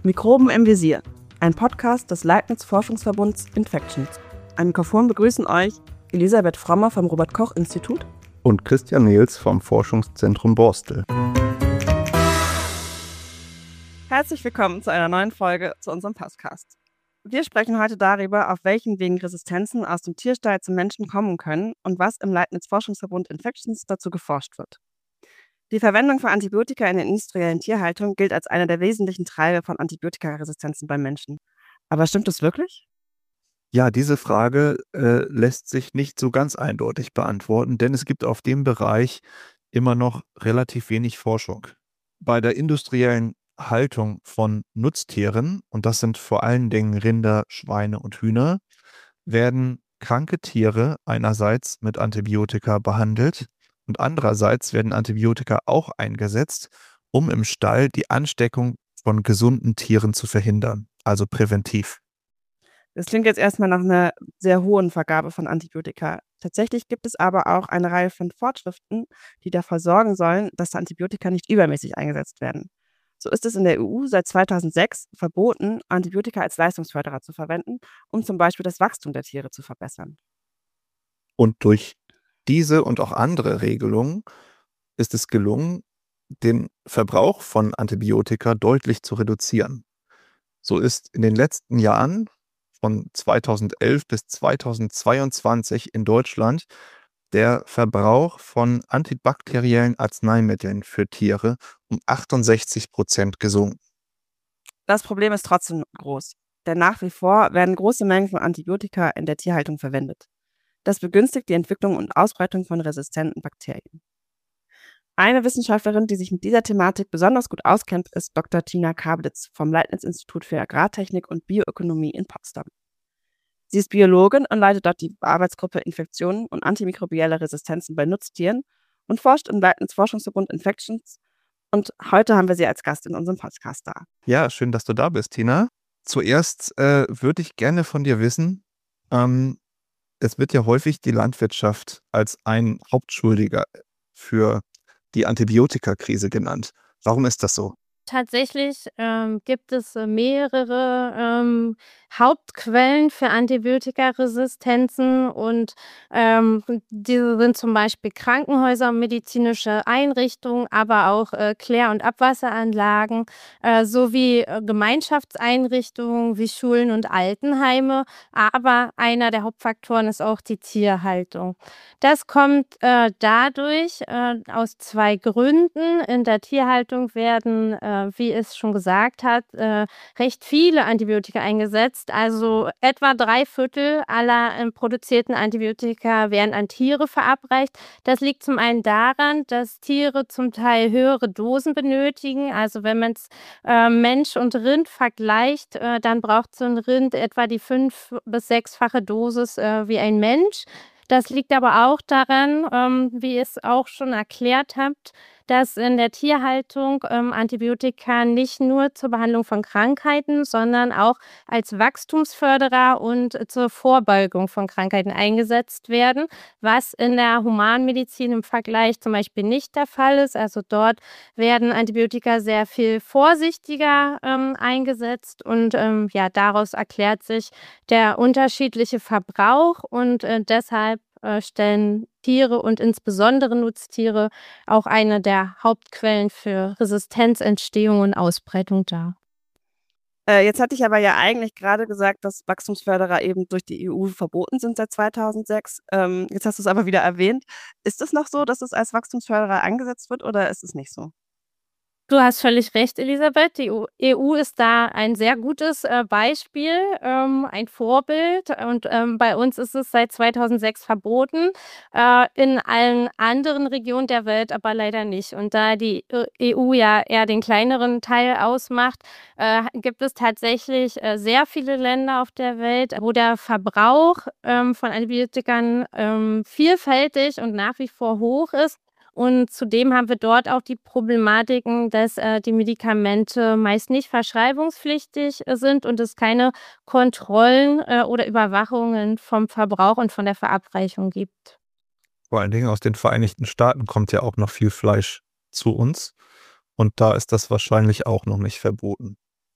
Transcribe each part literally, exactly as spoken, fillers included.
Mikroben im Visier, ein Podcast des Leibniz-Forschungsverbunds Infections. Am Mikrofon begrüßen euch Elisabeth Frommer vom Robert-Koch-Institut und Christian Nils vom Forschungszentrum Borstel. Herzlich willkommen zu einer neuen Folge zu unserem Podcast. Wir sprechen heute darüber, auf welchen Wegen Resistenzen aus dem Tierstall zum Menschen kommen können und was im Leibniz-Forschungsverbund Infections dazu geforscht wird. Die Verwendung von Antibiotika in der industriellen Tierhaltung gilt als einer der wesentlichen Treiber von Antibiotikaresistenzen beim Menschen. Aber stimmt das wirklich? Ja, diese Frage äh, lässt sich nicht so ganz eindeutig beantworten, denn es gibt auf dem Bereich immer noch relativ wenig Forschung. Bei der industriellen Haltung von Nutztieren, und das sind vor allen Dingen Rinder, Schweine und Hühner, werden kranke Tiere einerseits mit Antibiotika behandelt und andererseits werden Antibiotika auch eingesetzt, um im Stall die Ansteckung von gesunden Tieren zu verhindern, also präventiv. Das klingt jetzt erstmal nach einer sehr hohen Vergabe von Antibiotika. Tatsächlich gibt es aber auch eine Reihe von Vorschriften, die dafür sorgen sollen, dass Antibiotika nicht übermäßig eingesetzt werden. So ist es in der E U seit zweitausendsechs verboten, Antibiotika als Leistungsförderer zu verwenden, um zum Beispiel das Wachstum der Tiere zu verbessern. Und durch diese und auch andere Regelungen ist es gelungen, den Verbrauch von Antibiotika deutlich zu reduzieren. So ist in den letzten Jahren von zweitausendelf bis zweitausendzweiundzwanzig in Deutschland der Verbrauch von antibakteriellen Arzneimitteln für Tiere um achtundsechzig Prozent gesunken. Das Problem ist trotzdem groß, denn nach wie vor werden große Mengen von Antibiotika in der Tierhaltung verwendet. Das begünstigt die Entwicklung und Ausbreitung von resistenten Bakterien. Eine Wissenschaftlerin, die sich mit dieser Thematik besonders gut auskennt, ist Doktor Tina Kablitz vom Leibniz-Institut für Agrartechnik und Bioökonomie in Potsdam. Sie ist Biologin und leitet dort die Arbeitsgruppe Infektionen und antimikrobielle Resistenzen bei Nutztieren und forscht im Leibniz-Forschungsverbund Infections. Und heute haben wir sie als Gast in unserem Podcast da. Ja, schön, dass du da bist, Tina. Zuerst äh, würde ich gerne von dir wissen, ähm, es wird ja häufig die Landwirtschaft als ein Hauptschuldiger für die Antibiotikakrise genannt. Warum ist das so? Tatsächlich ähm, gibt es äh, mehrere ähm, Hauptquellen für Antibiotikaresistenzen und ähm, diese sind zum Beispiel Krankenhäuser, medizinische Einrichtungen, aber auch äh, Klär- und Abwasseranlagen äh, sowie äh, Gemeinschaftseinrichtungen wie Schulen und Altenheime. Aber einer der Hauptfaktoren ist auch die Tierhaltung. Das kommt äh, dadurch äh, aus zwei Gründen. In der Tierhaltung werden äh, wie es schon gesagt hat, äh, recht viele Antibiotika eingesetzt. Also etwa drei Viertel aller äh, produzierten Antibiotika werden an Tiere verabreicht. Das liegt zum einen daran, dass Tiere zum Teil höhere Dosen benötigen. Also wenn man es äh, Mensch und Rind vergleicht, äh, dann braucht so ein Rind etwa die fünf- bis sechsfache Dosis äh, wie ein Mensch. Das liegt aber auch daran, ähm, wie ihr es auch schon erklärt habt, dass in der Tierhaltung ähm, Antibiotika nicht nur zur Behandlung von Krankheiten, sondern auch als Wachstumsförderer und zur Vorbeugung von Krankheiten eingesetzt werden, was in der Humanmedizin im Vergleich zum Beispiel nicht der Fall ist. Also dort werden Antibiotika sehr viel vorsichtiger ähm, eingesetzt und ähm, ja, daraus erklärt sich der unterschiedliche Verbrauch und äh, deshalb äh, stellen Tiere und insbesondere Nutztiere auch eine der Hauptquellen für Resistenzentstehung und Ausbreitung dar. Äh, jetzt hatte ich aber ja eigentlich gerade gesagt, dass Wachstumsförderer eben durch die E U verboten sind seit zweitausendsechs. Ähm, jetzt hast du es aber wieder erwähnt. Ist es noch so, dass es als Wachstumsförderer eingesetzt wird oder ist es nicht so? Du hast völlig recht, Elisabeth. Die E U ist da ein sehr gutes äh, Beispiel, ähm, ein Vorbild. Und ähm, bei uns ist es seit zweitausendsechs verboten, äh, in allen anderen Regionen der Welt aber leider nicht. Und da die E U ja eher den kleineren Teil ausmacht, äh, gibt es tatsächlich äh, sehr viele Länder auf der Welt, wo der Verbrauch ähm, von Antibiotikern ähm, vielfältig und nach wie vor hoch ist. Und zudem haben wir dort auch die Problematiken, dass äh, die Medikamente meist nicht verschreibungspflichtig äh, sind und es keine Kontrollen äh, oder Überwachungen vom Verbrauch und von der Verabreichung gibt. Vor allen Dingen aus den Vereinigten Staaten kommt ja auch noch viel Fleisch zu uns und da ist das wahrscheinlich auch noch nicht verboten.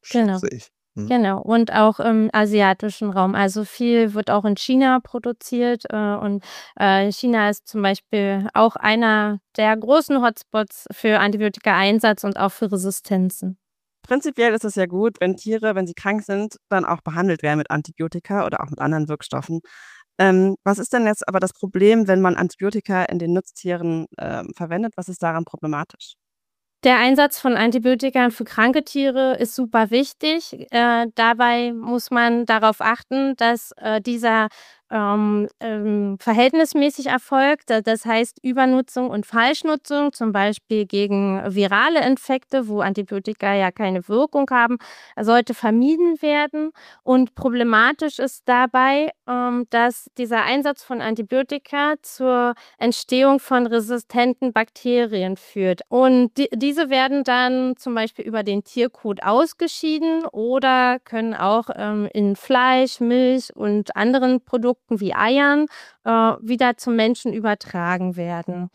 Genau. schätze ich. Hm. Genau, und auch im asiatischen Raum. Also viel wird auch in China produziert äh, und äh, China ist zum Beispiel auch einer der großen Hotspots für Antibiotika-Einsatz und auch für Resistenzen. Prinzipiell ist es ja gut, wenn Tiere, wenn sie krank sind, dann auch behandelt werden mit Antibiotika oder auch mit anderen Wirkstoffen. Ähm, was ist denn jetzt aber das Problem, wenn man Antibiotika in den Nutztieren ähm, verwendet? Was ist daran problematisch? Der Einsatz von Antibiotika für kranke Tiere ist super wichtig. Äh, dabei muss man darauf achten, dass äh, dieser ähm, ähm, verhältnismäßig erfolgt. Da- Das heißt, Übernutzung und Falschnutzung, zum Beispiel gegen virale Infekte, wo Antibiotika ja keine Wirkung haben, sollte vermieden werden. Und problematisch ist dabei, ähm, dass dieser Einsatz von Antibiotika zur Entstehung von resistenten Bakterien führt. Und die, diese werden dann zum Beispiel über den Tierkot ausgeschieden oder können auch ähm, in Fleisch, Milch und anderen Produkten wie Eiern äh, wieder zum Menschen übertragen werden.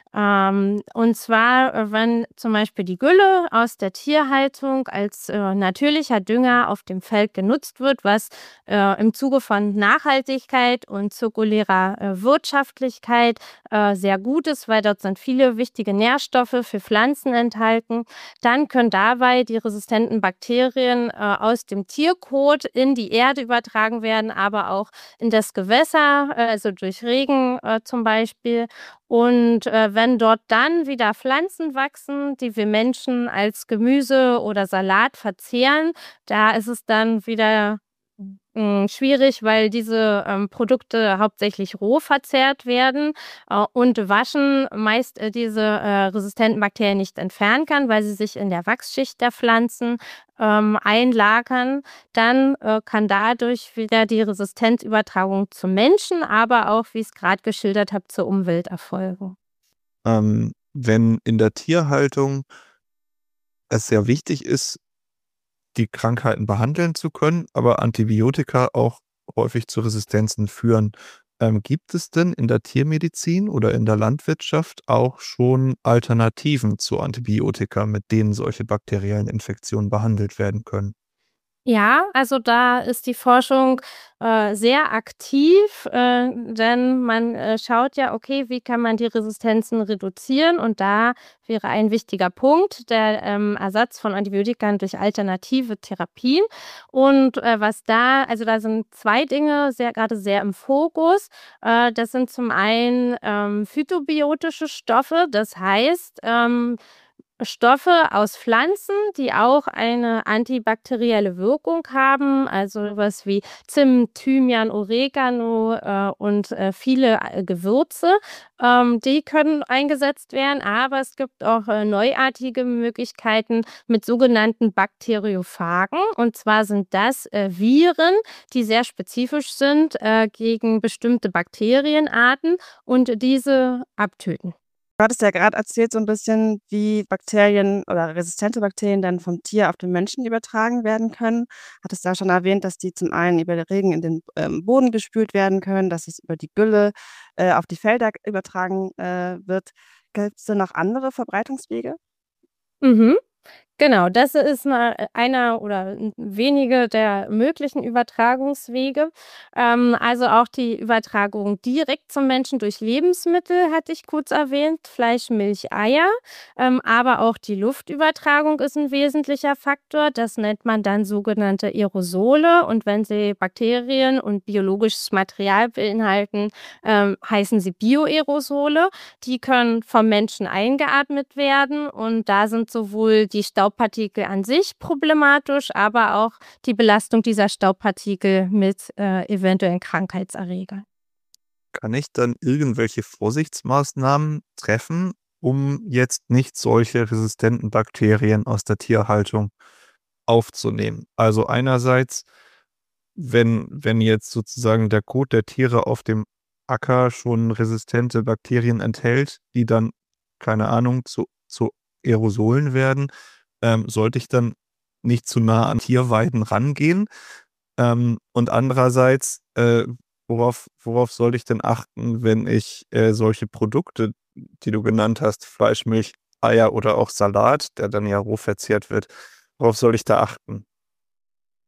Ähm, und zwar, äh, wenn zum Beispiel die Gülle aus der Tierhaltung als äh, natürlicher Dünger auf dem Feld genutzt wird, was äh, im Zuge von Nachhaltigkeit und zirkulärer äh, Wirtschaftlichkeit äh, sehr gut ist, weil dort sind viele wichtige Nährstoffe für Pflanzen enthalten, dann können dabei die resistenten Bakterien äh, aus dem Tierkot in die Erde übertragen werden, aber auch in das Gewässer, äh, also durch Regen äh, zum Beispiel. Und äh, wenn dort dann wieder Pflanzen wachsen, die wir Menschen als Gemüse oder Salat verzehren, da ist es dann wieder mm, schwierig, weil diese ähm, Produkte hauptsächlich roh verzehrt werden äh, und Waschen meist äh, diese äh, resistenten Bakterien nicht entfernen kann, weil sie sich in der Wachsschicht der Pflanzen ähm, einlagern. Dann äh, kann dadurch wieder die Resistenzübertragung zum Menschen, aber auch, wie ich es gerade geschildert habe, zur Umwelt erfolgen. Ähm, wenn in der Tierhaltung es sehr wichtig ist, die Krankheiten behandeln zu können, aber Antibiotika auch häufig zu Resistenzen führen. Ähm, gibt es denn in der Tiermedizin oder in der Landwirtschaft auch schon Alternativen zu Antibiotika, mit denen solche bakteriellen Infektionen behandelt werden können? Ja, also da ist die Forschung äh, sehr aktiv, äh, denn man äh, schaut ja, okay, wie kann man die Resistenzen reduzieren? Und da wäre ein wichtiger Punkt der ähm, Ersatz von Antibiotika durch alternative Therapien. Und äh, was da, also da sind zwei Dinge sehr, gerade sehr im Fokus. Äh, das sind zum einen ähm, phytobiotische Stoffe, das heißt, ähm, Stoffe aus Pflanzen, die auch eine antibakterielle Wirkung haben, also was wie Zimt, Thymian, Oregano äh, und äh, viele äh, Gewürze, ähm, die können eingesetzt werden, aber es gibt auch äh, neuartige Möglichkeiten mit sogenannten Bakteriophagen. Und zwar sind das äh, Viren, die sehr spezifisch sind äh, gegen bestimmte Bakterienarten und diese abtöten. Du hattest ja gerade erzählt so ein bisschen, wie Bakterien oder resistente Bakterien dann vom Tier auf den Menschen übertragen werden können. Hattest da schon erwähnt, dass die zum einen über den Regen in den ähm, Boden gespült werden können, dass es über die Gülle äh, auf die Felder übertragen äh, wird. Gibt es denn noch andere Verbreitungswege? Mhm. Genau, das ist 'ne einer oder n wenige der möglichen Übertragungswege. Ähm, also auch die Übertragung direkt zum Menschen durch Lebensmittel hatte ich kurz erwähnt, Fleisch, Milch, Eier. Ähm, aber auch die Luftübertragung ist ein wesentlicher Faktor. Das nennt man dann sogenannte Aerosole. Und wenn sie Bakterien und biologisches Material beinhalten, ähm, heißen sie Bioaerosole. Die können vom Menschen eingeatmet werden und da sind sowohl die Staubpartikel an sich problematisch, aber auch die Belastung dieser Staubpartikel mit äh, eventuellen Krankheitserregern. Kann ich dann irgendwelche Vorsichtsmaßnahmen treffen, um jetzt nicht solche resistenten Bakterien aus der Tierhaltung aufzunehmen? Also einerseits, wenn, wenn jetzt sozusagen der Kot der Tiere auf dem Acker schon resistente Bakterien enthält, die dann, keine Ahnung, zu, zu Aerosolen werden, ähm, sollte ich dann nicht zu nah an Tierweiden rangehen? Ähm, und andererseits, äh, worauf, worauf soll ich denn achten, wenn ich äh, solche Produkte, die du genannt hast, Fleisch, Milch, Eier oder auch Salat, der dann ja roh verzehrt wird, worauf soll ich da achten?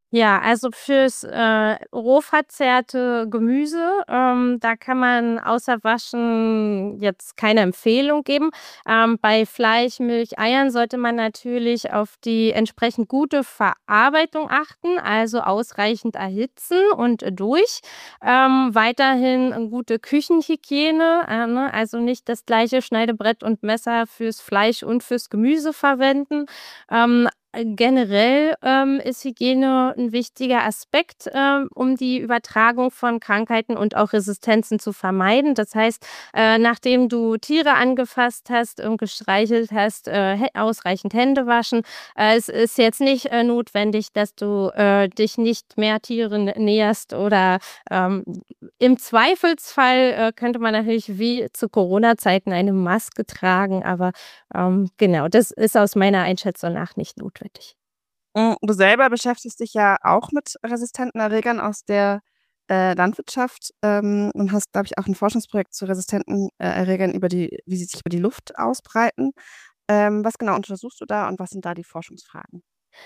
Ja, also fürs äh, roh verzehrte Gemüse, ähm, da kann man außer Waschen jetzt keine Empfehlung geben. Ähm, bei Fleisch, Milch, Eiern sollte man natürlich auf die entsprechend gute Verarbeitung achten, also ausreichend erhitzen und durch. Ähm, weiterhin eine gute Küchenhygiene, äh, ne? Also nicht das gleiche Schneidebrett und Messer fürs Fleisch und fürs Gemüse verwenden. Ähm, Generell ähm, ist Hygiene ein wichtiger Aspekt, ähm, um die Übertragung von Krankheiten und auch Resistenzen zu vermeiden. Das heißt, äh, nachdem du Tiere angefasst hast und gestreichelt hast, äh, hä- ausreichend Hände waschen. Äh, es ist jetzt nicht äh, notwendig, dass du äh, dich nicht mehr Tieren näherst oder ähm, im Zweifelsfall äh, könnte man natürlich wie zu Corona-Zeiten eine Maske tragen, aber ähm, genau, das ist aus meiner Einschätzung nach nicht notwendig. Mm, Du selber beschäftigst dich ja auch mit resistenten Erregern aus der äh, Landwirtschaft ähm, und hast, glaube ich, auch ein Forschungsprojekt zu resistenten äh, Erregern, über die, wie sie sich über die Luft ausbreiten. Ähm, was genau untersuchst du da und was sind da die Forschungsfragen?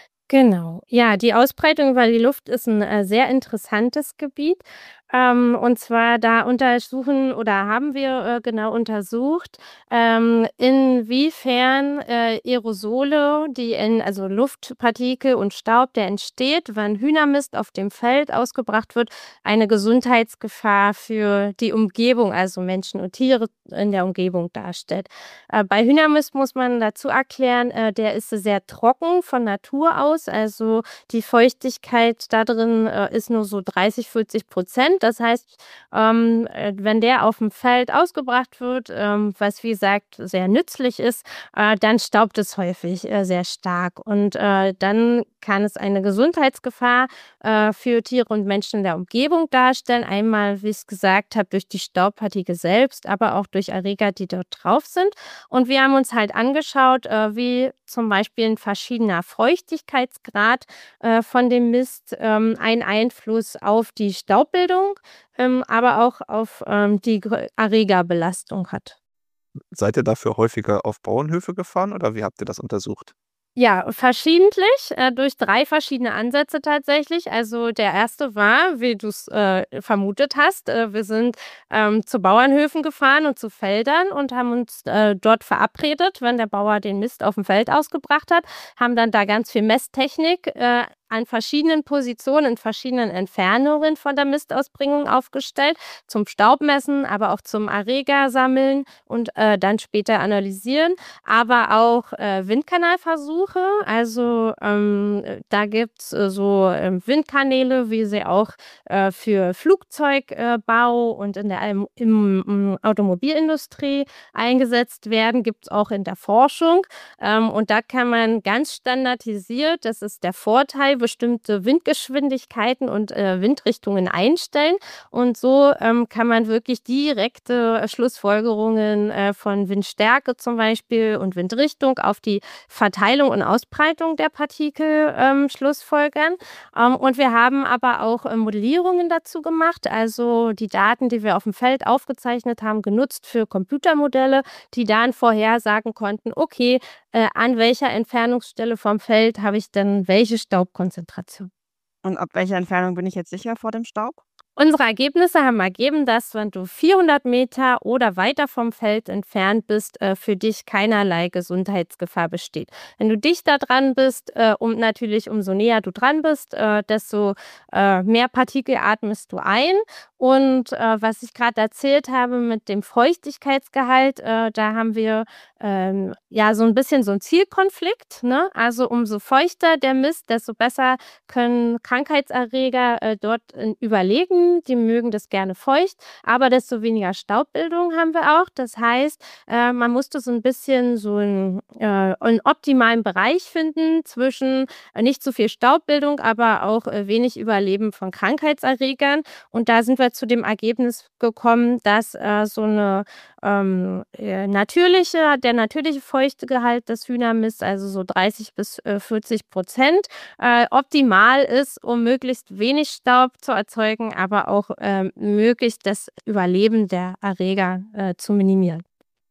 Genau. Ja, die Ausbreitung über die Luft ist ein äh, sehr interessantes Gebiet. Ähm, und zwar da untersuchen oder haben wir, äh, genau untersucht, ähm, inwiefern, äh, Aerosole, die in also Luftpartikel und Staub, der entsteht, wenn Hühnermist auf dem Feld ausgebracht wird, eine Gesundheitsgefahr für die Umgebung, also Menschen und Tiere in der Umgebung darstellt. Äh, bei Hühnermist muss man dazu erklären, äh, der ist sehr trocken von Natur aus. Also die Feuchtigkeit da drin äh, ist nur so dreißig, vierzig Prozent. Das heißt, ähm, äh, wenn der auf dem Feld ausgebracht wird, ähm, was wie gesagt sehr nützlich ist, äh, dann staubt es häufig äh, sehr stark. Und äh, dann kann es eine Gesundheitsgefahr äh, für Tiere und Menschen in der Umgebung darstellen. Einmal, wie ich es gesagt habe, durch die Staubpartikel selbst, aber auch durch Erreger, die dort drauf sind. Und wir haben uns halt angeschaut, äh, wie zum Beispiel ein verschiedener Feuchtigkeitsgrad äh, von dem Mist ähm, einen Einfluss auf die Staubbildung, ähm, aber auch auf ähm, die Gr- Erregerbelastung hat. Seid ihr dafür häufiger auf Bauernhöfe gefahren oder wie habt ihr das untersucht? Ja, verschiedentlich, äh, durch drei verschiedene Ansätze tatsächlich. Also, der erste war, wie du's, äh, vermutet hast, äh, wir sind, ähm, zu Bauernhöfen gefahren und zu Feldern und haben uns, äh, dort verabredet, wenn der Bauer den Mist aufm Feld ausgebracht hat, haben dann da ganz viel Messtechnik, äh, an verschiedenen Positionen, in verschiedenen Entfernungen von der Mistausbringung aufgestellt, zum Staubmessen, aber auch zum Erreger sammeln und, äh, dann später analysieren, aber auch äh, Windkanalversuche. Also ähm, äh, da gibt's äh, so ähm, Windkanäle, wie sie auch äh, für Flugzeugbau äh, Bau und in der im, im, im Automobilindustrie eingesetzt werden, gibt's auch in der Forschung. Ähm, und da kann man ganz standardisiert, das ist der Vorteil, bestimmte Windgeschwindigkeiten und äh, Windrichtungen einstellen. Und so ähm, kann man wirklich direkte äh, Schlussfolgerungen äh, von Windstärke zum Beispiel und Windrichtung auf die Verteilung und Ausbreitung der Partikel ähm, schlussfolgern. Ähm, und wir haben aber auch äh, Modellierungen dazu gemacht, also die Daten, die wir auf dem Feld aufgezeichnet haben, genutzt für Computermodelle, die dann vorhersagen konnten, okay, äh, an welcher Entfernungsstelle vom Feld habe ich denn welche Staubkonzentration. Und ab welcher Entfernung bin ich jetzt sicher vor dem Staub? Unsere Ergebnisse haben ergeben, dass, wenn du vierhundert Meter oder weiter vom Feld entfernt bist, äh, für dich keinerlei Gesundheitsgefahr besteht. Wenn du dichter dran bist, äh, und natürlich umso näher du dran bist, äh, desto äh, mehr Partikel atmest du ein. Und äh, was ich gerade erzählt habe mit dem Feuchtigkeitsgehalt, äh, da haben wir ähm, ja so ein bisschen so einen Zielkonflikt. Ne? Also umso feuchter der Mist, desto besser können Krankheitserreger äh, dort äh, überleben. Die mögen das gerne feucht, aber desto weniger Staubbildung haben wir auch. Das heißt, äh, man musste so ein bisschen so einen, äh, einen optimalen Bereich finden zwischen äh, nicht zu viel Staubbildung, aber auch äh, wenig Überleben von Krankheitserregern. Und da sind wir zu dem Ergebnis gekommen, dass äh, so eine ähm, äh, natürliche, der natürliche Feuchtegehalt des Hühnermists, also so dreißig bis äh, vierzig Prozent, äh, optimal ist, um möglichst wenig Staub zu erzeugen, aber auch ähm, möglichst das Überleben der Erreger äh, zu minimieren.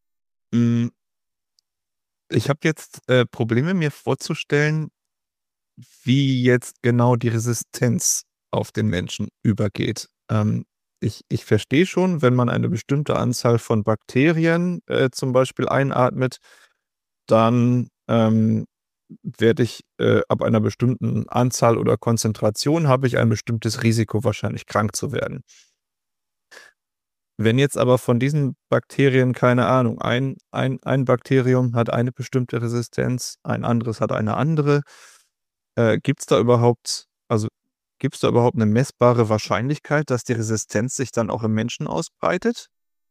Hm, ich habe jetzt äh, Probleme, mir vorzustellen, wie jetzt genau die Resistenz auf den Menschen übergeht. Ähm, ich ich verstehe schon, wenn man eine bestimmte Anzahl von Bakterien, äh, zum Beispiel einatmet, dann, ähm, werde ich, äh, ab einer bestimmten Anzahl oder Konzentration habe ich ein bestimmtes Risiko, wahrscheinlich krank zu werden. Wenn jetzt aber von diesen Bakterien, keine Ahnung, ein ein ein Bakterium hat eine bestimmte Resistenz, ein anderes hat eine andere, äh, gibt's da überhaupt also, gibt's da überhaupt 'ne messbare Wahrscheinlichkeit, dass die Resistenz sich dann auch im Menschen ausbreitet?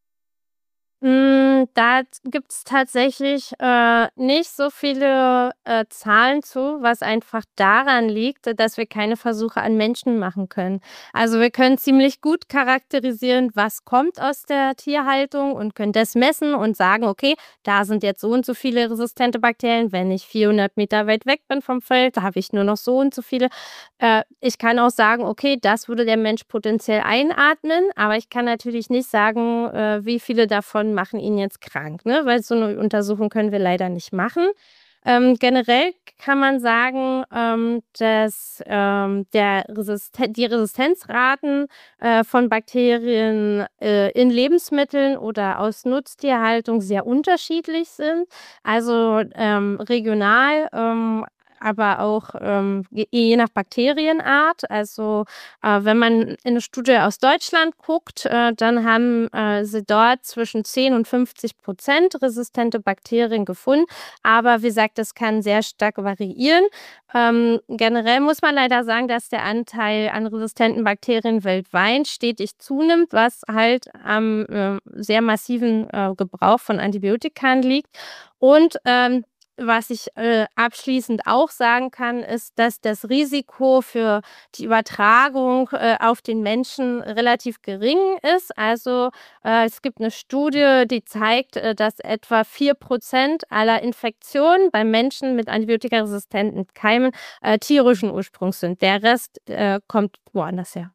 Hm, da gibt's tatsächlich, äh, nicht so viele, äh, Zahlen zu, was einfach daran liegt, dass wir keine Versuche an Menschen machen können. Also, wir können ziemlich gut charakterisieren, was kommt aus der Tierhaltung und können das messen und sagen: „Okay, da sind jetzt so und so viele resistente Bakterien. Wenn ich vierhundert Meter weit weg bin vom Feld, da habe ich nur noch so und so viele.“ Äh, ich kann auch sagen: „Okay, das würde der Mensch potenziell einatmen“, aber ich kann natürlich nicht sagen, äh, wie viele davon machen ihn jetzt krank, ne? Weil so 'ne Untersuchung können wir leider nicht machen. Ähm, generell kann man sagen, ähm, dass, ähm, der Resisten die Resistenzraten, äh, von Bakterien, äh, in Lebensmitteln oder aus Nutztierhaltung sehr unterschiedlich sind. Also, ähm, regional, ähm, aber auch, ähm, je je nach Bakterienart. Also, äh, wenn man in 'ne Studie aus Deutschland guckt, äh, dann haben, äh, sie dort zwischen zehn und fünfzig Prozent resistente Bakterien gefunden. Aber wie gesagt, das kann sehr stark variieren. Ähm, generell muss man leider sagen, dass der Anteil an resistenten Bakterien weltweit stetig zunimmt, was halt am, äh, sehr massiven, äh, Gebrauch von Antibiotikern liegt. Und, ähm, was ich, äh, abschließend auch sagen kann, ist, dass das Risiko für die Übertragung, äh, auf den Menschen relativ gering ist. Also, äh, es gibt 'ne Studie, die zeigt, äh, dass etwa vier Prozent aller Infektionen bei Menschen mit antibiotikaresistenten Keimen, äh, tierischen Ursprungs sind. Der Rest, äh, kommt woanders her.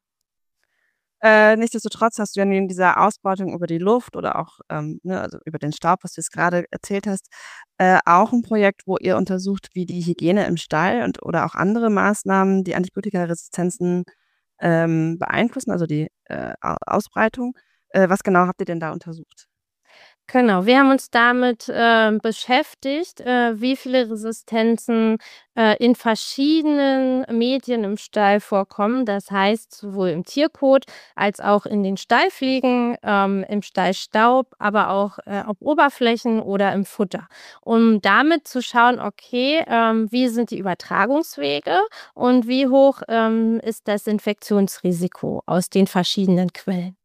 Äh, nichtsdestotrotz hast du ja neben dieser Ausbreitung über die Luft oder auch, ähm, ne, also über den Staub, was du jetzt grade erzählt hast, äh, auch 'n Projekt, wo ihr untersucht, wie die Hygiene im Stall und oder auch andere Maßnahmen die Antibiotikaresistenzen, ähm, beeinflussen, also die, äh, A Ausbreitung. Äh, was genau habt ihr denn da untersucht? Genau, wir haben uns damit, ähm, beschäftigt, äh, wie viele Resistenzen, äh, in verschiedenen Medien im Stall vorkommen. Das heißt, sowohl im Tierkot als auch in den Stallfliegen, ähm, im Stallstaub, aber auch, äh, auf Oberflächen oder im Futter. Um damit zu schauen, okay, ähm, wie sind die Übertragungswege und wie hoch, ähm, ist das Infektionsrisiko aus den verschiedenen Quellen.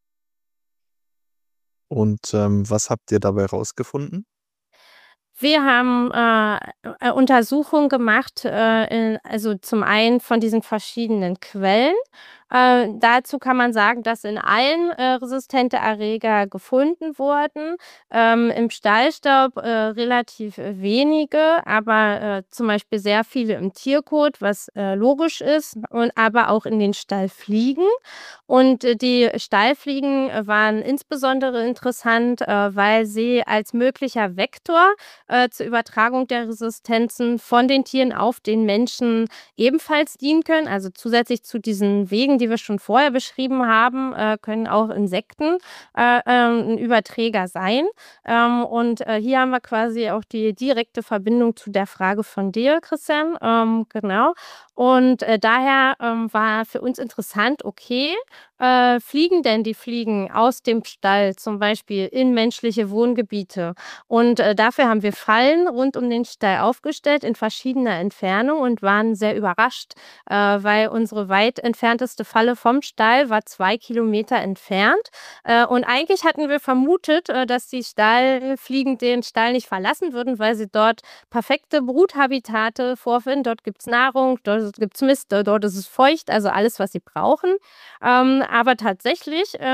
Und, ähm, was habt ihr dabei rausgefunden? Wir haben, äh, äh, Untersuchungen gemacht, äh, in also zum einen von diesen verschiedenen Quellen. Äh, dazu kann man sagen, dass in allen, äh, resistente Erreger gefunden wurden. Ähm, im Stallstaub, äh, relativ wenige, aber, äh, zum Beispiel sehr viele im Tierkot, was, äh, logisch ist, und aber auch in den Stallfliegen. Und, äh, die Stallfliegen, äh, waren insbesondere interessant, äh, weil sie als möglicher Vektor, äh, zur Übertragung der Resistenzen von den Tieren auf den Menschen ebenfalls dienen können. Also zusätzlich zu diesen Wegen, die wir schon vorher beschrieben haben, äh, können auch Insekten, äh, ähm, 'n Überträger sein. Ähm, und, äh, hier haben wir quasi auch die direkte Verbindung zu der Frage von dir, Christian, ähm, genau. Und, äh, daher, ähm, war für uns interessant, okay, äh, fliegen denn die Fliegen aus dem Stall zum Beispiel in menschliche Wohngebiete? Und, äh, dafür haben wir Fallen rund um den Stall aufgestellt in verschiedener Entfernung und waren sehr überrascht, äh, weil unsere weit entfernteste Falle vom Stall war zwei Kilometer entfernt. Äh, und eigentlich hatten wir vermutet, äh, dass die Stallfliegen den Stall nicht verlassen würden, weil sie dort perfekte Bruthabitate vorfinden. Dort gibt's Nahrung, dort gibt's Mist, dort ist es feucht, also alles, was sie brauchen. Ähm, aber tatsächlich, ähm,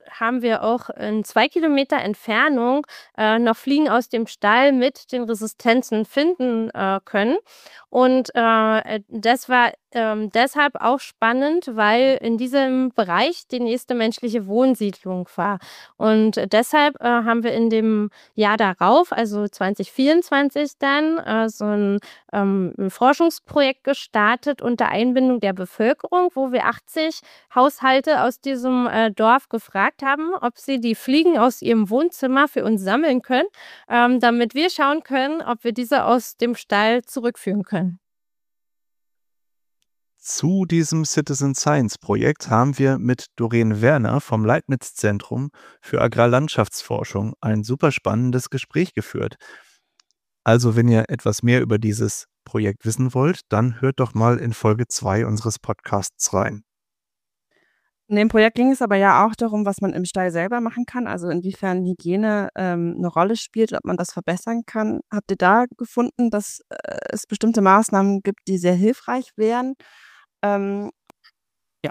haben wir auch in zwei Kilometer Entfernung äh, noch Fliegen aus dem Stall mit den Resistenzen finden äh, können. Und äh, das war ähm, deshalb auch spannend, weil in diesem Bereich die nächste menschliche Wohnsiedlung war. Und deshalb äh, haben wir in dem Jahr darauf, also zwanzig vierundzwanzig dann, äh, so ein, ähm, ein Forschungsprojekt gestartet unter Einbindung der Bevölkerung, wo wir achtzig Haushalte aus diesem äh, Dorf gefragt haben, ob sie die Fliegen aus ihrem Wohnzimmer für uns sammeln können, ähm, damit wir schauen können, ob wir diese aus dem Stall zurückführen können. Zu diesem Citizen Science Projekt haben wir mit Doreen Werner vom Leibniz-Zentrum für Agrarlandschaftsforschung ein super spannendes Gespräch geführt. Also, wenn ihr etwas mehr über dieses Projekt wissen wollt, dann hört doch mal in Folge zwei unseres Podcasts rein. In dem Projekt ging es aber ja auch darum, was man im Stall selber machen kann, also inwiefern Hygiene ähm, eine Rolle spielt, ob man das verbessern kann. Habt ihr da gefunden, dass äh, es bestimmte Maßnahmen gibt, die sehr hilfreich wären? Ähm, ja.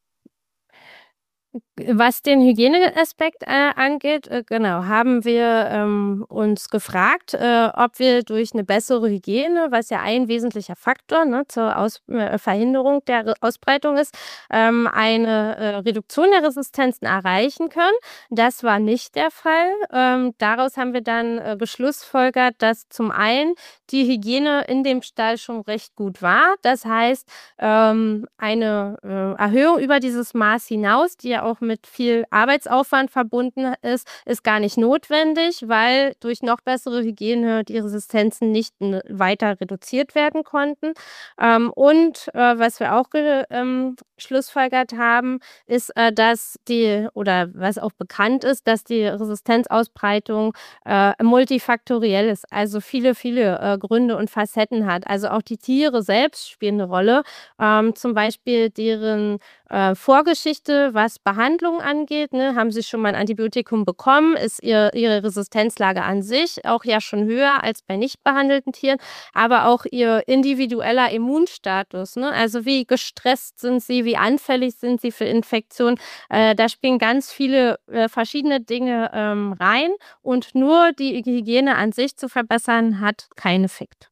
Was den Hygieneaspekt äh, angeht, äh, genau, haben wir ähm, uns gefragt, äh, ob wir durch eine bessere Hygiene, was ja ein wesentlicher Faktor ne, zur Aus äh, Verhinderung der Re Ausbreitung ist, ähm, eine äh, Reduktion der Resistenzen erreichen können. Das war nicht der Fall. Ähm, daraus haben wir dann äh, geschlussfolgert, dass zum einen die Hygiene in dem Stall schon recht gut war. Das heißt, ähm, eine äh, Erhöhung über dieses Maß hinaus, die ja auch mit viel Arbeitsaufwand verbunden ist, ist gar nicht notwendig, weil durch noch bessere Hygiene die Resistenzen nicht n- weiter reduziert werden konnten. Ähm, und äh, was wir auch ge- ähm, schlussfolgert haben, ist, äh, dass die, oder was auch bekannt ist, dass die Resistenzausbreitung äh, multifaktoriell ist, also viele, viele äh, Gründe und Facetten hat. Also auch die Tiere selbst spielen eine Rolle, ähm, zum Beispiel deren äh, Vorgeschichte, was Behandlung angeht. Ne? Haben sie schon mal ein Antibiotikum bekommen? Ist ihr, ihre Resistenzlage an sich auch ja schon höher als bei nicht behandelten Tieren, aber auch ihr individueller Immunstatus. Ne? Also wie gestresst sind sie, wie anfällig sind sie für Infektionen. Äh, da spielen ganz viele äh, verschiedene Dinge ähm, rein und nur die Hygiene an sich zu verbessern, hat keinen Effekt.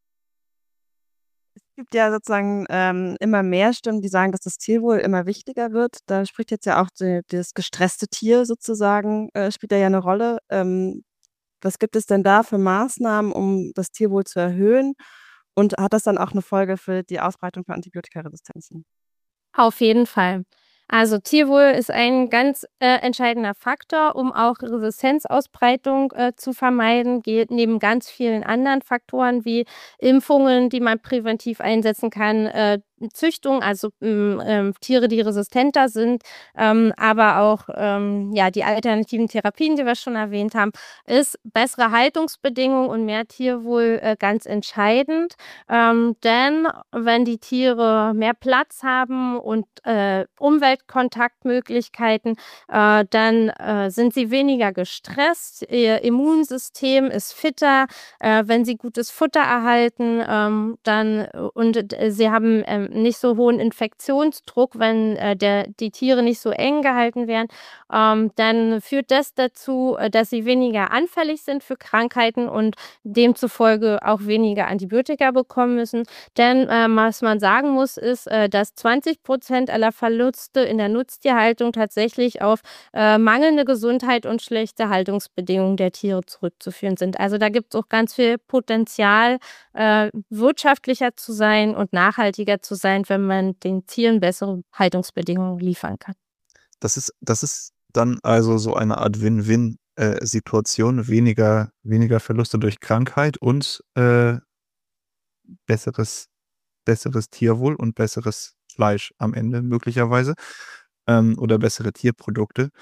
Es gibt ja sozusagen ähm, immer mehr Stimmen, die sagen, dass das Tierwohl immer wichtiger wird. Da spricht jetzt ja auch die, das gestresste Tier sozusagen, äh, spielt da ja eine Rolle. Ähm, was gibt es denn da für Maßnahmen, um das Tierwohl zu erhöhen? Und hat das dann auch eine Folge für die Ausbreitung von Antibiotikaresistenzen? Auf jeden Fall. Also Tierwohl ist ein ganz äh, entscheidender Faktor, um auch Resistenzausbreitung äh, zu vermeiden, geht neben ganz vielen anderen Faktoren wie Impfungen, die man präventiv einsetzen kann, äh, Züchtung, also ähm, ähm, Tiere, die resistenter sind, ähm, aber auch ähm, ja, die alternativen Therapien, die wir schon erwähnt haben, ist bessere Haltungsbedingungen und mehr Tierwohl äh, ganz entscheidend. Ähm, denn wenn die Tiere mehr Platz haben und äh, Umweltkontaktmöglichkeiten, äh, dann äh, sind sie weniger gestresst, ihr Immunsystem ist fitter, äh, wenn sie gutes Futter erhalten, ähm, dann und äh, sie haben ähm, nicht so hohen Infektionsdruck, wenn äh, der, die Tiere nicht so eng gehalten werden, ähm, dann führt das dazu, äh, dass sie weniger anfällig sind für Krankheiten und demzufolge auch weniger Antibiotika bekommen müssen. Denn äh, was man sagen muss, ist, äh, dass zwanzig Prozent aller Verluste in der Nutztierhaltung tatsächlich auf äh, mangelnde Gesundheit und schlechte Haltungsbedingungen der Tiere zurückzuführen sind. Also da gibt es auch ganz viel Potenzial, äh, wirtschaftlicher zu sein und nachhaltiger zu sein, wenn man den Tieren bessere Haltungsbedingungen liefern kann. Das ist, das ist dann also so eine Art Win-Win-Situation, weniger, weniger Verluste durch Krankheit und äh, besseres, besseres Tierwohl und besseres Fleisch am Ende möglicherweise ähm, oder bessere Tierprodukte.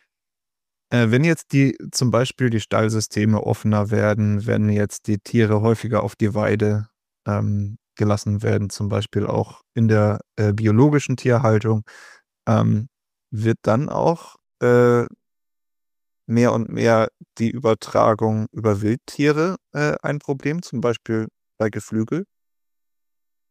Äh, wenn jetzt die zum Beispiel die Stallsysteme offener werden, wenn jetzt die Tiere häufiger auf die Weide ähm, gelassen werden, zum Beispiel auch in der äh, biologischen Tierhaltung, ähm, wird dann auch äh, mehr und mehr die Übertragung über Wildtiere äh, ein Problem, zum Beispiel bei Geflügel?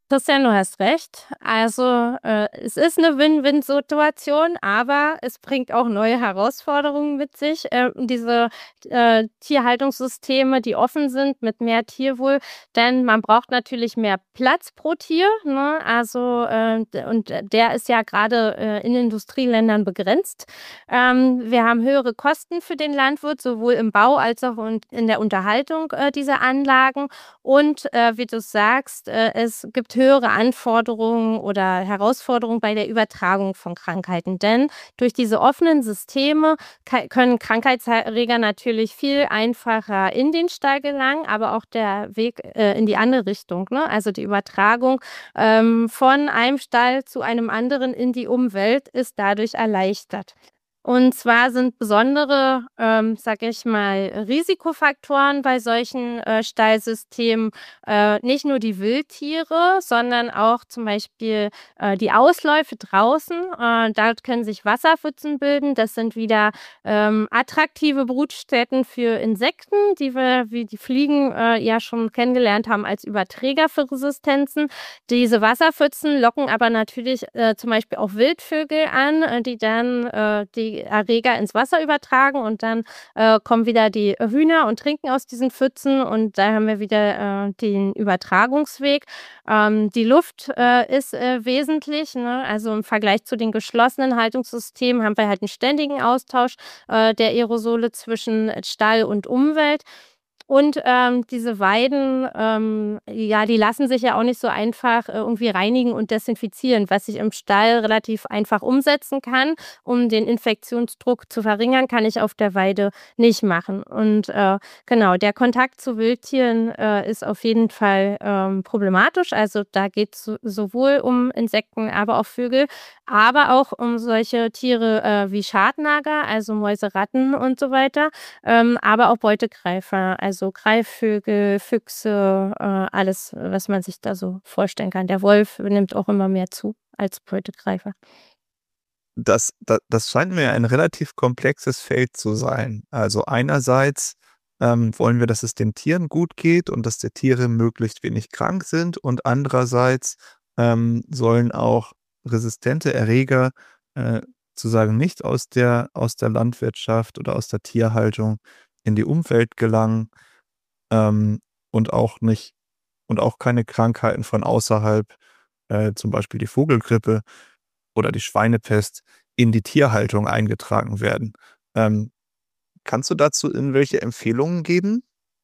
Christian, du hast recht. Also äh, es ist eine Win-Win-Situation, aber es bringt auch neue Herausforderungen mit sich. Äh, diese äh, Tierhaltungssysteme, die offen sind mit mehr Tierwohl, denn man braucht natürlich mehr Platz pro Tier. Ne? Also äh, d- und der ist ja gerade äh, in Industrieländern begrenzt. Ähm, wir haben höhere Kosten für den Landwirt, sowohl im Bau als auch in in der Unterhaltung äh, dieser Anlagen. Und äh, wie du sagst, äh, es gibt höhere Anforderungen oder Herausforderungen bei der Übertragung von Krankheiten. Denn durch diese offenen Systeme ka- können Krankheitserreger natürlich viel einfacher in den Stall gelangen, aber auch der Weg äh, in die andere Richtung, ne? Also die Übertragung ähm, von einem Stall zu einem anderen in die Umwelt ist dadurch erleichtert. Und zwar sind besondere, ähm, sage ich mal, Risikofaktoren bei solchen äh, Stallsystemen äh, nicht nur die Wildtiere, sondern auch zum Beispiel äh, die Ausläufe draußen. Äh, dort können sich Wasserpfützen bilden. Das sind wieder ähm, attraktive Brutstätten für Insekten, die wir wie die Fliegen äh, ja schon kennengelernt haben als Überträger für Resistenzen. Diese Wasserpfützen locken aber natürlich äh, zum Beispiel auch Wildvögel an, äh, die dann äh, die Erreger ins Wasser übertragen und dann äh, kommen wieder die Hühner und trinken aus diesen Pfützen und da haben wir wieder äh, den Übertragungsweg. Ähm, die Luft äh, ist äh, wesentlich, ne? Also im Vergleich zu den geschlossenen Haltungssystemen haben wir halt einen ständigen Austausch äh, der Aerosole zwischen Stall und Umwelt. Und ähm, diese Weiden, ähm, ja, die lassen sich ja auch nicht so einfach äh, irgendwie reinigen und desinfizieren, was ich im Stall relativ einfach umsetzen kann, um den Infektionsdruck zu verringern, kann ich auf der Weide nicht machen. Und äh, genau, der Kontakt zu Wildtieren äh, ist auf jeden Fall ähm, problematisch. Also da geht es so, sowohl um Insekten, aber auch Vögel, aber auch um solche Tiere äh, wie Schadnager, also Mäuse, Ratten und so weiter. Ähm, aber auch Beutegreifer, also Greifvögel, Füchse, äh, alles, was man sich da so vorstellen kann. Der Wolf nimmt auch immer mehr zu als Beutegreifer. Das, das, das scheint mir ein relativ komplexes Feld zu sein. Also einerseits ähm, wollen wir, dass es den Tieren gut geht und dass die Tiere möglichst wenig krank sind und andererseits ähm, sollen auch resistente Erreger äh, sozusagen nicht aus der, aus der Landwirtschaft oder aus der Tierhaltung in die Umwelt gelangen ähm, und auch nicht und auch keine Krankheiten von außerhalb, äh, zum Beispiel die Vogelgrippe oder die Schweinepest, in die Tierhaltung eingetragen werden. Ähm, kannst du dazu irgendwelche Empfehlungen geben?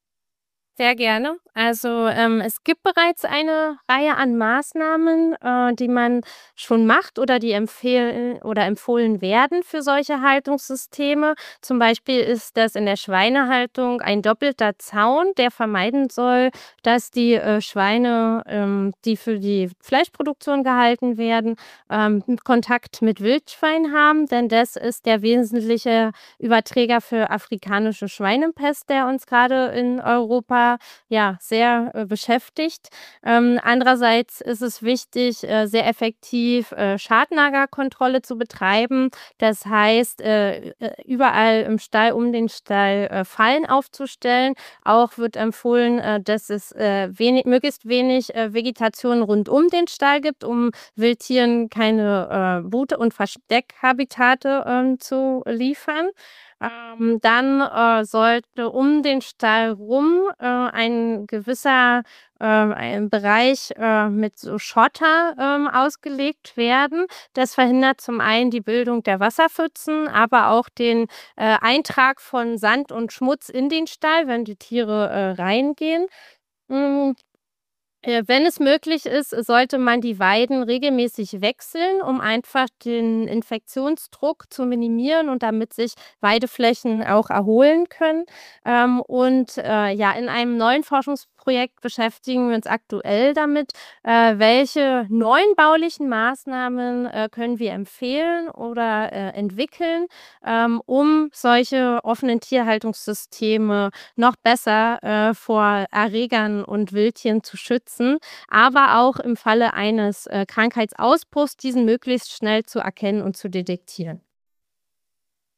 Sehr gerne. Also ähm, es gibt bereits eine Reihe an Maßnahmen, äh, die man schon macht oder die empfehlen oder empfohlen werden für solche Haltungssysteme. Zum Beispiel ist das in der Schweinehaltung ein doppelter Zaun, der vermeiden soll, dass die äh, Schweine, ähm, die für die Fleischproduktion gehalten werden, ähm, Kontakt mit Wildschwein haben, denn das ist der wesentliche Überträger für afrikanische Schweinepest, der uns gerade in Europa ja sehr äh, beschäftigt. Ähm, andererseits ist es wichtig, äh, sehr effektiv äh, Schadnagerkontrolle zu betreiben. Das heißt, äh, äh, überall im Stall, um den Stall äh, Fallen aufzustellen. Auch wird empfohlen, äh, dass es äh, wenig, möglichst wenig äh, Vegetation rund um den Stall gibt, um Wildtieren keine äh, Brut- und Versteckhabitate ähm, zu liefern. Ähm, dann äh, sollte um den Stall rum äh, ein gewisser äh, ein Bereich äh, mit so Schotter ähm, ausgelegt werden. Das verhindert zum einen die Bildung der Wasserpfützen, aber auch den äh, Eintrag von Sand und Schmutz in den Stall, wenn die Tiere äh, reingehen. Mm, äh, Wenn es möglich ist, sollte man die Weiden regelmäßig wechseln, um einfach den Infektionsdruck zu minimieren und damit sich Weideflächen auch erholen können. Ähm, und äh, ja, in einem neuen Forschungsprojekt beschäftigen wir uns aktuell damit, äh, welche neuen baulichen Maßnahmen äh, können wir empfehlen oder äh, entwickeln, ähm, um solche offenen Tierhaltungssysteme noch besser äh, vor Erregern und Wildtieren zu schützen, aber auch im Falle eines äh, Krankheitsausbruchs diesen möglichst schnell zu erkennen und zu detektieren.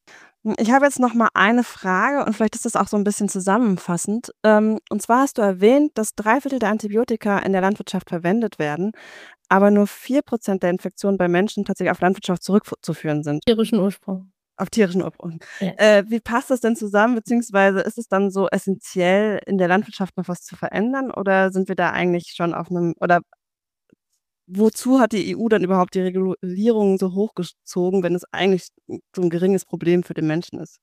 Ich habe jetzt noch mal eine Frage und vielleicht ist das auch so ein bisschen zusammenfassend. Ähm, und zwar hast du erwähnt, dass drei Viertel der Antibiotika in der Landwirtschaft verwendet werden, aber nur vier Prozent der Infektionen bei Menschen tatsächlich auf Landwirtschaft zurückzuführen sind. Tierischen Ursprung. Auf tierischen Ursprung. Ja. Äh, wie passt das denn zusammen, beziehungsweise ist es dann so essentiell, in der Landwirtschaft noch was zu verändern oder sind wir da eigentlich schon auf einem, oder wozu hat die E U dann überhaupt die Regulierungen so hochgezogen, wenn es eigentlich so ein geringes Problem für den Menschen ist?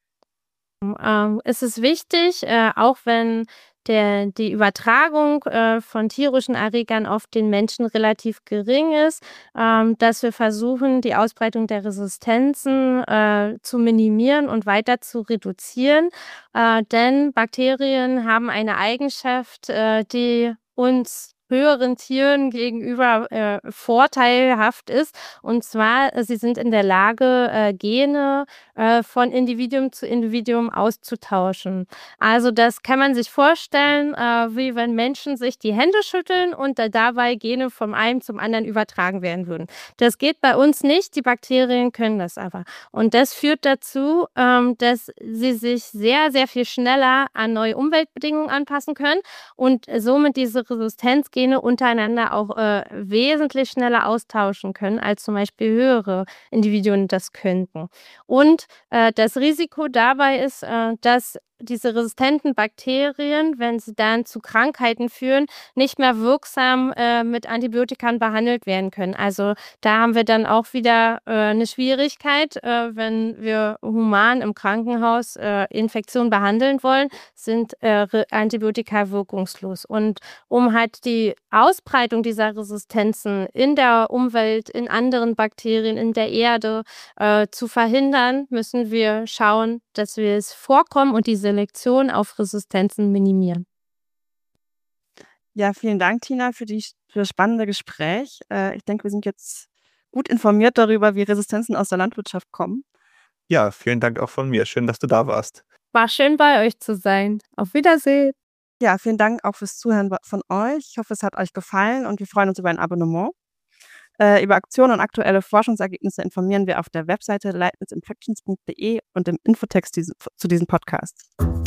Ähm, es ist wichtig, äh, auch wenn der die Übertragung, äh, von tierischen Erregern auf den Menschen relativ gering ist, ähm, dass wir versuchen, die Ausbreitung der Resistenzen, äh, zu minimieren und weiter zu reduzieren. Äh, denn Bakterien haben eine Eigenschaft, äh, die uns höheren Tieren gegenüber, äh, vorteilhaft ist. Und zwar, äh, sie sind in der Lage, äh, Gene, äh, von Individuum zu Individuum auszutauschen. Also, das kann man sich vorstellen, äh, wie wenn Menschen sich die Hände schütteln und da dabei Gene vom einen zum anderen übertragen werden würden. Das geht bei uns nicht, die Bakterien können das aber. Und das führt dazu, ähm, dass sie sich sehr, sehr viel schneller an neue Umweltbedingungen anpassen können und somit diese Resistenzgene untereinander auch, äh, wesentlich schneller austauschen können, als zum Beispiel höhere Individuen das könnten. Und, äh, das Risiko dabei ist, äh, dass diese resistenten Bakterien, wenn sie dann zu Krankheiten führen, nicht mehr wirksam, äh, mit Antibiotikern behandelt werden können. Also, da haben wir dann auch wieder, äh, 'ne Schwierigkeit, äh, wenn wir human im Krankenhaus, äh, Infektionen behandeln wollen, sind, äh, Re Antibiotika wirkungslos. Und um halt die Ausbreitung dieser Resistenzen in der Umwelt, in anderen Bakterien, in der Erde, äh, zu verhindern, müssen wir schauen, dass wir es vorkommen und die Selektion auf Resistenzen minimieren. Ja, vielen Dank, Tina, für die für das spannende Gespräch. Äh, ich denke, wir sind jetzt gut informiert darüber, wie Resistenzen aus der Landwirtschaft kommen. Ja, vielen Dank auch von mir. Schön, dass du da warst. War schön, bei euch zu sein. Auf Wiedersehen. Ja, vielen Dank auch fürs Zuhören wa von euch. Ich hoffe, es hat euch gefallen und wir freuen uns über ein Abonnement. Äh, über Aktionen und aktuelle Forschungsergebnisse informieren wir auf der Webseite leibniz infections punkt de und im Infotext diesen zu diesem Podcast.